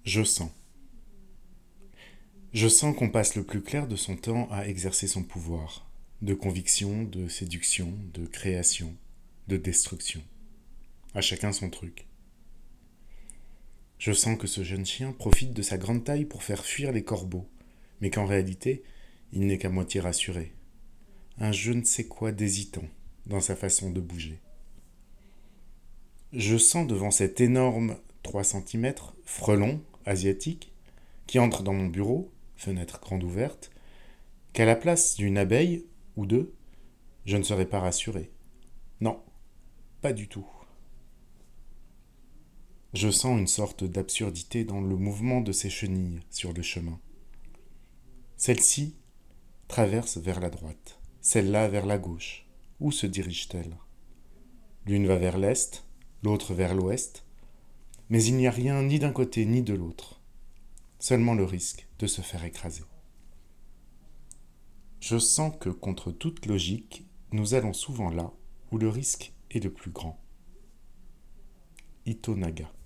Je sens. Je sens qu'on passe le plus clair de son temps à exercer son pouvoir, de conviction, de séduction, de création, de destruction. À chacun son truc. Je sens que ce jeune chien profite de sa grande taille pour faire fuir les corbeaux, mais qu'en réalité, il n'est qu'à moitié rassuré. Un je ne sais quoi d'hésitant dans sa façon de bouger. Je sens devant cet énorme 3 centimètres, frelon, asiatique, qui entre dans mon bureau, fenêtre grande ouverte, qu'à la place d'une abeille, ou deux, je ne serai pas rassuré. Non, pas du tout. Je sens une sorte d'absurdité dans le mouvement de ces chenilles sur le chemin. Celle-ci traverse vers la droite, celle-là vers la gauche. Où se dirige-t-elle? L'une va vers l'est, l'autre vers l'ouest, mais il n'y a rien ni d'un côté ni de l'autre, seulement le risque de se faire écraser. Je sens que, contre toute logique, nous allons souvent là où le risque est le plus grand. Ito Naga.